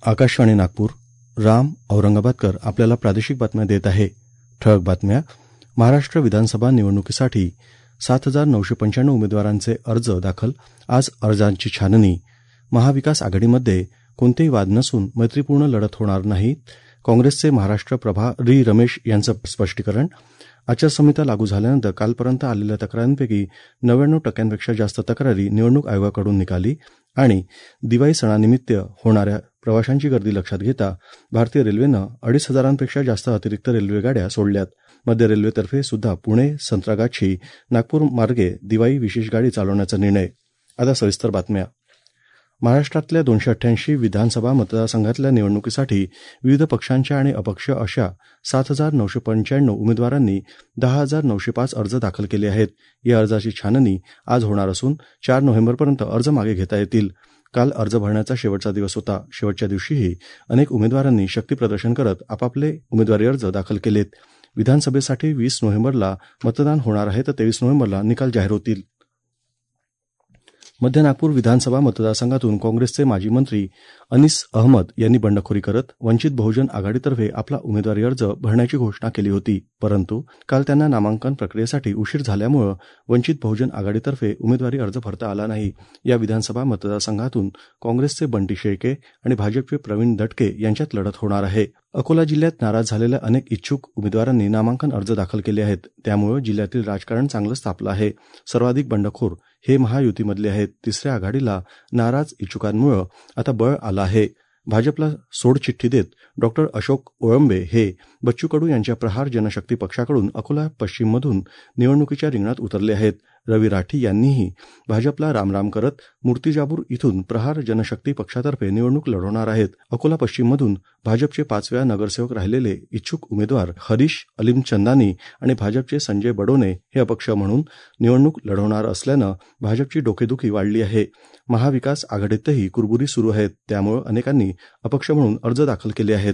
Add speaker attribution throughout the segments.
Speaker 1: आकाशवाणी नागपूर. राम औरंगाबादकर आपल्याला प्रादेशिक बातम्या देत आहे. ठळक बातम्या. महाराष्ट्र विधानसभा निवडणुकीसाठी 7,995 उमेदवारांचे अर्ज दाखल. आज अर्जांची छाननी. महाविकास आघाडीमध्ये कोणतेही वाद नसून मैत्रीपूर्ण लढत होणार नाही. काँग्रेसचे महाराष्ट्र प्रभारी रमेश यांचं स्पष्टीकरण. आचारसंहिता लागू झाल्यानंतर कालपर्यंत आलेल्या तक्रारींपैकी 99% जास्त तक्रारी निवडणूक आयोगाकडून निकाली. आणि दिवाळी सणानिमित्त होणाऱ्या प्रवाशांची गर्दी लक्षात घेता भारतीय रेल्वेनं 2,500पेक्षा जास्त अतिरिक्त रेल्वेगाड्या सोडल्यात. मध्य रेल्वेतर्फे सुद्धा पुणे, संत्रागाछी, नागपूर मार्गे दिवाळी विशेष गाडी चालवण्याचा निर्णय. आता सविस्तर बातम्या. महाराष्ट्रातल्या 288 विधानसभा मतदारसंघातल्या निवडणुकीसाठी विविध पक्षांच्या आणि अपक्ष अशा 7,995 उमेदवारांनी 10,905 अर्ज दाखल केले आहेत. या अर्जाची छाननी आज होणार असून 4 नोव्हेंबरपर्यंत अर्ज मागे घेता येतील. काल अर्ज भरण्याचा शेवटचा दिवस होता. शेवटच्या दिवशीही अनेक उमेदवारांनी शक्तीप्रदर्शन करत आपापले उमेदवारी अर्ज दाखल केलेत. विधानसभेसाठी 20 नोव्हेंबरला मतदान होणार आहे तर 23 नोव्हेंबरला निकाल जाहीर होतील. मध्य नागपूर विधानसभा मतदारसंघातून काँग्रेसचे माजी मंत्री अनीस अहमद यांनी बंडखोरी करत वंचित बहुजन आघाडीतर्फे आपला उमेदवारी अर्ज भरण्याची घोषणा केली होती. परंतु काल त्यांना नामांकन प्रक्रियेसाठी उशीर झाल्यामुळे वंचित बहुजन आघाडीतर्फे उमेदवारी अर्ज भरता आला नाही. या विधानसभा मतदारसंघातून काँग्रेसचे बंटी शेळके आणि भाजपचे प्रवीण दटके यांच्यात लढत होणार आहे. अकोला जिल्ह्यात नाराज झालेल्या अनेक इच्छुक उमेदवारांनी नामांकन अर्ज दाखल केले आहेत. त्यामुळे जिल्ह्यातील राजकारण चांगलंच तापलं आहे. सर्वाधिक बंडखोर हे महायुतीमधले आहेत. तिसऱ्या आघाडीला नाराज इच्छुकांमुळे आता बळ आलं आहे. भाजपला सोडचिठ्ठी देत डॉ. अशोक ओळंबे हे बच्चू कडू यांच्या प्रहार जनशक्ती पक्षाकडून अकोला पश्चिममधून निवडणुकीच्या रिंगणात उतरले आहेत. रवी राठी यांनीही भाजपला रामराम करत मूर्तिजापूर इथून प्रहार जनशक्ती पक्षातर्फे निवडणूक लढवणार आहेत. अकोला पश्चिममधून भाजपचे 5 वेळा नगरसेवक राहिलेले इच्छुक उमेदवार हरीश अलिमचंदानी आणि भाजपचे संजय बडोने हे अपक्ष म्हणून निवडणूक लढवणार असल्यानं भाजपची डोकेदुखी वाढली आहे. महाविकास आघाडीतही कुरबुरी सुरू आहेत. त्यामुळे अनेकांनी अपक्ष म्हणून अर्ज दाखल केले आहेत.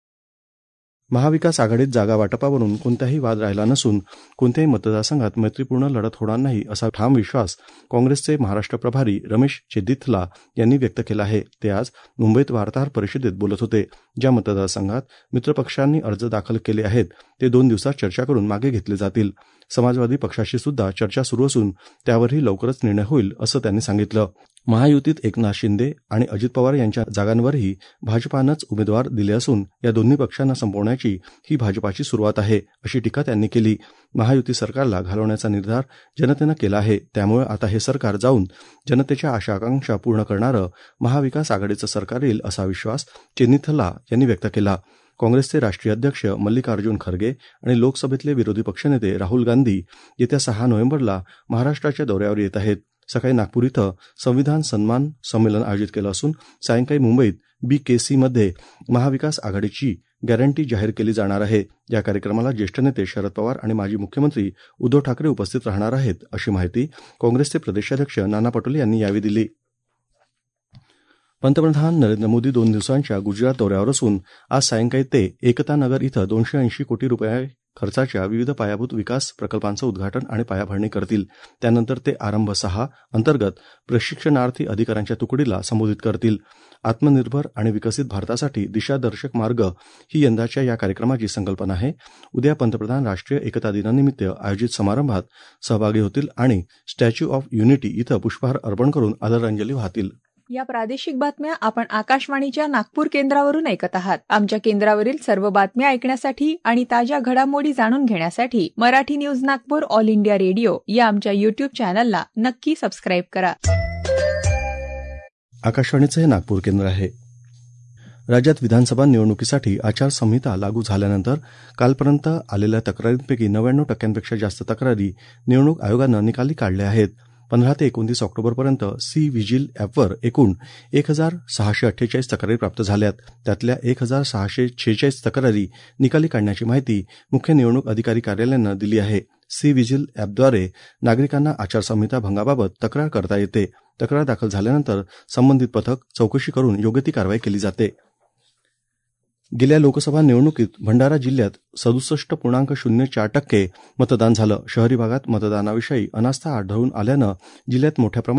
Speaker 1: महाविकास आघाडीत जागा वाटपावरून कोणताही वाद राहिला नसून कोणत्याही मतदारसंघात मैत्रीपूर्ण लढत होणार नाही असा ठाम विश्वास काँग्रेसचे महाराष्ट्र प्रभारी रमेश चेन्नीथला यांनी व्यक्त केला आहे. ते आज मुंबईत वार्ताहर परिषदेत बोलत होते. ज्या मतदारसंघात मित्रपक्षांनी अर्ज दाखल केले आहेत ते 2 दिवसात चर्चा करून मागे घेतले जातील. समाजवादी पक्षाशी सुद्धा चर्चा सुरू असून त्यावरही लवकरच निर्णय होईल असं त्यांनी सांगितलं. महायुतीत एकनाथ शिंदे आणि अजित पवार यांच्या जागांवरही भाजपानंच उमेदवार दिले असून या दोन्ही पक्षांना संपवण्याची ही भाजपाची सुरुवात आहे अशी टीका त्यांनी केली. महायुती सरकारला घालवण्याचा निर्धार जनतेनं केला आहे. त्यामुळे आता हे सरकार जाऊन जनतेच्या आशा आकांक्षा पूर्ण करणारं महाविकास आघाडीचं सरकार येईल असा विश्वास चेन्नीथला यांनी व्यक्त केला. काँग्रेसचे राष्ट्रीय अध्यक्ष मल्लिकार्जुन खरगे आणि लोकसभेतले विरोधी पक्षनेते राहुल गांधी येत्या 6 नोव्हेंबरला महाराष्ट्राच्या दौऱ्यावर येत आहेत. सकाळी नागपूर इथं संविधान सन्मान संमेलन आयोजित केलं असून सायंकाळी मुंबईत BKC महाविकास आघाडीची गॅरंटी जाहीर केली जाणार आहे. या कार्यक्रमाला ज्येष्ठ नेते शरद पवार आणि माजी मुख्यमंत्री उद्धव ठाकरे उपस्थित राहणार आहेत अशी माहिती काँग्रेसचे प्रदेशाध्यक्ष नाना पटोले यांनी यावेळी दिली. पंतप्रधान नरेंद्र मोदी 2 दिवसांच्या गुजरात दौऱ्यावर असून आज सायंकाळी ते एकता नगर इथं 280 कोटी रुपये खर्चाच्या विविध पायाभूत विकास प्रकल्पांचं उद्घाटन आणि पायाभरणी करतील. त्यानंतर ते आरंभ 6 अंतर्गत प्रशिक्षणार्थी अधिकाऱ्यांच्या तुकडीला संबोधित करतील. आत्मनिर्भर आणि विकसित भारतासाठी दिशादर्शक मार्ग ही यंदाच्या या कार्यक्रमाची संकल्पना आहे. उद्या पंतप्रधान राष्ट्रीय एकता दिनानिमित्त आयोजित समारंभात सहभागी होतील आणि स्टॅच्यू ऑफ युनिटी इथं पुष्पहार अर्पण करून आदरांजली वाहतील.
Speaker 2: या प्रादेशिक बातम्या आपण आकाशवाणीच्या नागपूर केंद्रावरून ऐकत आहात. आमच्या केंद्रावरील सर्व बातम्या ऐकण्यासाठी आणि ताज्या घडामोडी जाणून घेण्यासाठी Marathi news Nagpur all India radio या आमच्या YouTube चॅनलला नक्की सबस्क्राईब करा.
Speaker 1: आकाशवाणीचं हे नागपूर केंद्र आहे. राज्यात विधानसभा निवडणुकीसाठी आचारसंहिता लागू झाल्यानंतर कालपर्यंत आलेल्या तक्रारींपैकी 99% जास्त तक्रारी निवडणूक आयोगानं निकाली काढल्या आहेत. 15 ते 29 ऑक्टोबरपर्यंत सी-विजिल ॲपवर एकूण 1,648 तक्रारी प्राप्त झाल्यात. त्यातल्या 1,646 तक्रारी निकाली काढण्याची माहिती मुख्य निवडणूक अधिकारी कार्यालयानं दिली आहे. सी-विजिल ॲपद्वारे नागरिकांना आचारसंहिता भंगाबाबत तक्रार करता येते. तक्रार दाखल झाल्यानंतर संबंधित पथक चौकशी करून योग्य ती कारवाई केली जाते. गेल्या लोकसभा निवडणुकीत भंडारा जिल्ह्यात 67.04% मतदान झालं. शहरी भागात मतदानाविषयी अनास्था आढळून आल्यानं जिल्ह्यात मोठ्या प्रमाणात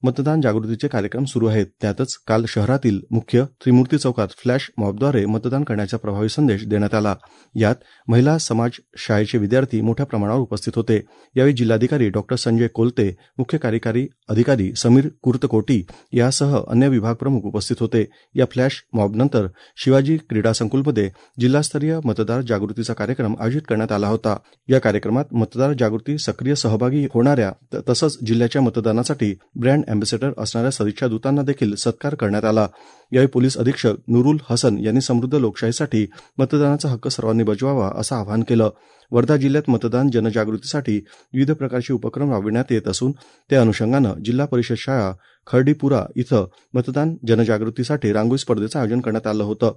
Speaker 1: मतदान जागृतीचे कार्यक्रम सुरू आहेत. त्यातच काल शहरातील मुख्य त्रिमूर्ती चौकात फ्लॅश मॉबद्वारे मतदान करण्याचा प्रभावी संदेश देण्यात आला. यात महिला समाज शाळेचे विद्यार्थी मोठ्या प्रमाणावर उपस्थित होते. यावेळी जिल्हाधिकारी डॉ. संजय कोलते, मुख्य कार्यकारी अधिकारी समीर कुर्तकोटी यासह अन्य विभाग प्रमुख उपस्थित होते. या फ्लॅश मॉबनंतर शिवाजी क्रीडा संकुलमध्ये जिल्हास्तरीय मतदार जागृतीचा कार्यक्रम आयोजित करण्यात आला होता. या कार्यक्रमात मतदार जागृती सक्रिय सहभागी होणाऱ्या तसंच जिल्ह्याच्या मतदानासाठी ब्रँड अँबॅसेडर असणाऱ्या सदिच्छा दूतांना देखील सत्कार करण्यात आला. यावेळी पोलीस अधीक्षक नुरुल हसन यांनी समृद्ध लोकशाहीसाठी मतदानाचा हक्क सर्वांनी बजवावा असं आवाहन केलं. वर्धा जिल्ह्यात मतदान जनजागृतीसाठी विविध प्रकारचे उपक्रम राबविण्यात येत असून त्या अनुषंगानं जिल्हा परिषद शाळा खर्डीपुरा इथं मतदान जनजागृतीसाठी रांगोळी स्पर्धेचं आयोजन करण्यात आलं होतं.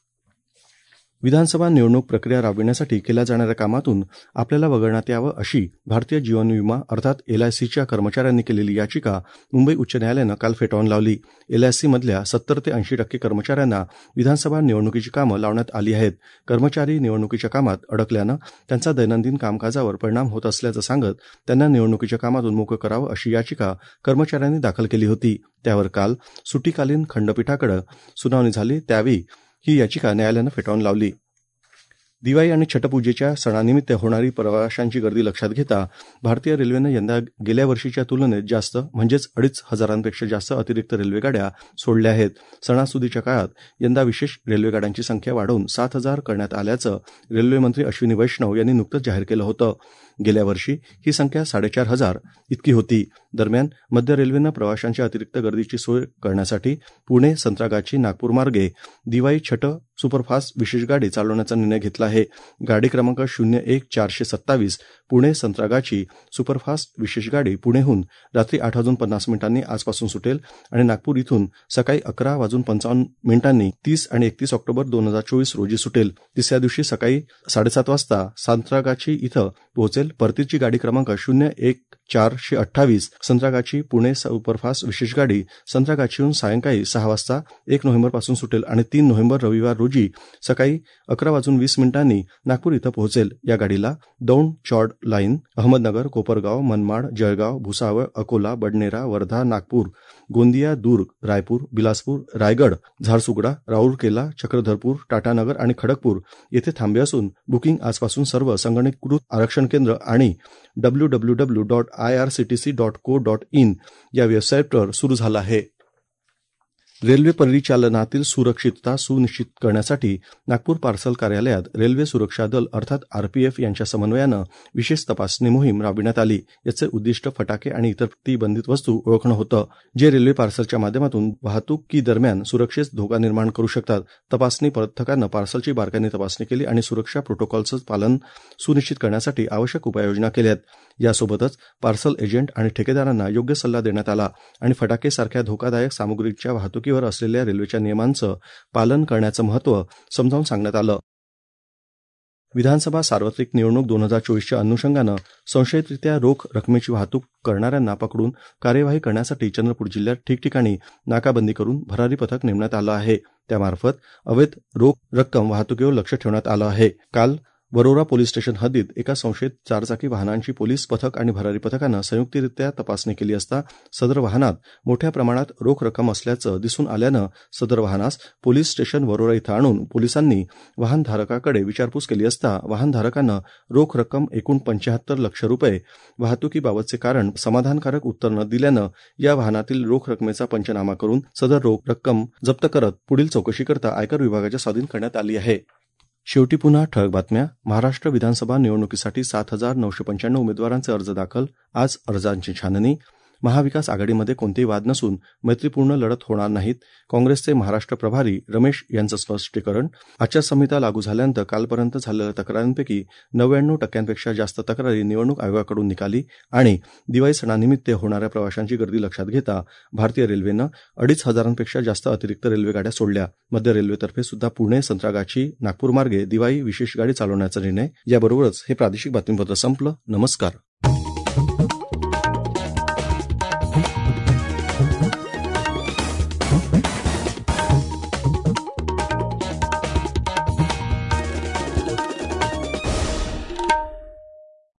Speaker 1: विधानसभा निवडणूक प्रक्रिया राबविण्यासाठी केल्या जाणाऱ्या कामातून आपल्याला वगळण्यात यावं अशी भारतीय जीवन विमा अर्थात LICच्या कर्मचाऱ्यांनी केलेली याचिका मुंबई उच्च न्यायालयानं काल फेटाळून लावली. LIC मधल्या 70 ते 80% कर्मचाऱ्यांना विधानसभा निवडणुकीची कामं लावण्यात आली आहेत. कर्मचारी निवडणुकीच्या कामात अडकल्यानं त्यांचा दैनंदिन कामकाजावर परिणाम होत असल्याचं सांगत त्यांना निवडणुकीच्या कामातून मोकळं करावं अशी याचिका कर्मचाऱ्यांनी दाखल केली होती. त्यावर काल सुट्टीकालीन खंडपीठाकडे सुनावणी झाली. त्यावेळी ही याचिका न्यायालयानं फेटाळून लावली. दिवाळी आणि छटपूजेच्या सणानिमित्त होणारी प्रवाशांची गर्दी लक्षात घेता भारतीय रेल्वेनं यंदा गेल्या वर्षीच्या तुलनेत जास्त म्हणजेच 2,500पेक्षा जास्त अतिरिक्त रेल्वेगाड्या सोडल्या आहेत. सणासुदीच्या काळात यंदा विशेष रेल्वेगाड्यांची संख्या वाढवून 7,000 करण्यात आल्याचं रेल्वेमंत्री अश्विनी वैष्णव यांनी नुकतंच जाहीर केलं होतं. गेल्या वर्षी ही संख्या 4,500 इतकी होती. दरम्यान मध्य रेल्वेनं प्रवाशांच्या अतिरिक्त गर्दीची सोय करण्यासाठी पुणे संत्रागाछी नागपूर मार्गे दिवाळी छट सुपरफास्ट विशेष गाडी चालवण्याचा निर्णय घेतला आहे. गाडी क्रमांक 01-427 पुणे संत्रागाछी सुपरफास्ट विशेष गाडी पुणेहून रात्री 8:50 आजपासून सुटेल आणि नागपूर इथून सकाळी 11:55 30 आणि 31 ऑक्टोबर 2024 रोजी सुटेल. तिसऱ्या दिवशी सकाळी 7:30 वाजता संत्रागाछी इथं पोहोचेल. परतीची गाडी क्रमांक 01-428 संत्रागाछी पुणे सुपरफास्ट विशेष गाडी संत्रागाछीहून सायंकाळी 6 वाजता 1 नोव्हेंबरपासून सुटेल आणि 3 नोव्हेंबर रविवार रोजी सकाळी 11:20 नागपूर इथं पोहोचेल. या गाडीला दौंड चौड लाईन, अहमदनगर, कोपरगाव, मनमाड, जळगाव, भुसावळ, अकोला, बडनेरा, वर्धा, नागपूर, गोंदिया, दुर्ग, रायपूर, बिलासपूर, रायगड, झारसुगडा, राऊरकेला, चक्रधरपूर, टाटानगर आणि खडगपूर येथे थांबे असून बुकिंग आजपासून सर्व संगणकीकृत आरक्षण केंद्र आणि www.irctc.co.in या वेबसाईटवर सुरू झालं आहे. रेल्वे परिचालनातील सुरक्षितता सुनिश्चित करण्यासाठी नागपूर पार्सल कार्यालयात रेल्वे सुरक्षा दल अर्थात RPF यांच्या समन्वयानं विशेष तपासणी मोहीम राबविण्यात आली. याचे उद्दिष्ट फटाके आणि इतर प्रतिबंधित वस्तू ओळखणं होतं, जे रेल्वे पार्सलच्या माध्यमातून वाहतुकी दरम्यान सुरक्षेस धोका निर्माण करू शकतात. तपासणी पथकानं पार्सलची बारकाईने तपासणी केली आणि सुरक्षा प्रोटोकॉलचं पालन सुनिश्चित करण्यासाठी आवश्यक उपाययोजना केल्यात. यासोबतच पार्सल एजंट आणि ठेकेदारांना योग्य सल्ला देण्यात आला आणि फटाके सारख्या धोकादायक सामुग्रीच्या वाहतुकीवर असलेल्या रेल्वेच्या नियमांचं पालन करण्याचं महत्त्व समजावून सांगण्यात आलं. विधानसभा सार्वत्रिक निवडणूक 2024च्या अनुषंगानं संशयितरित्या रोख रकमेची वाहतूक करणाऱ्यांना पकडून कार्यवाही करण्यासाठी चंद्रपूर जिल्ह्यात ठिकठिकाणी नाकाबंदी करून भरारी पथक नेमण्यात आलं आहे. त्यामार्फत अवैध रोख रक्कम वाहतुकीवर लक्ष ठेवण्यात आलं आहे. काल वरोरा पोलीस स्टेशन हद्दीत एका संशयित 4 चाकी वाहनांची पोलीस पथक आणि भरारी पथकानं संयुक्तरित्या तपासणी केली असता सदर वाहनात मोठ्या प्रमाणात रोख रक्कम असल्याचं दिसून आल्यानं सदर वाहनास पोलीस स्टेशन वरोरा इथं आणून पोलिसांनी वाहनधारकाकडे विचारपूस केली असता वाहनधारकानं रोख रक्कम एकूण 75 लाख रुपये वाहतुकीबाबतचे कारण समाधानकारक उत्तर न दिल्यानं या वाहनातील रोख रकमेचा पंचनामा करून सदर रोख रक्कम जप्त करत पुढील चौकशीकरता आयकर विभागाच्या स्वाधीन करण्यात आली आहे. शेवटी पुन्हा ठळक बातम्या. महाराष्ट्र विधानसभा निवडणुकीसाठी 7,995 उमेदवारांचे अर्ज दाखल. आज अर्जांची छाननी. महाविकास आघाडीमध्ये कोणतेही वाद नसून मैत्रीपूर्ण लढत होणार नाहीत. काँग्रेसचे महाराष्ट्र प्रभारी रमेश यांचं स्पष्टीकरण. आचारसंहिता लागू झाल्यानंतर कालपर्यंत झालेल्या तक्रारींपैकी 99% जास्त तक्रारी निवडणूक आयोगाकडून निकाली. आणि दिवाळी सणानिमित्त होणाऱ्या प्रवाशांची गर्दी लक्षात घेता भारतीय रेल्वेनं 2,500पेक्षा जास्त अतिरिक्त रेल्वेगाड्या सोडल्या. मध्य रेल्वेतर्फे सुद्धा पुणे संत्रागाछी नागपूर मार्गे दिवाळी विशेष गाडी चालवण्याचा निर्णय. याबरोबरच हे प्रादेशिक बातमीपत्र संपलं. नमस्कार.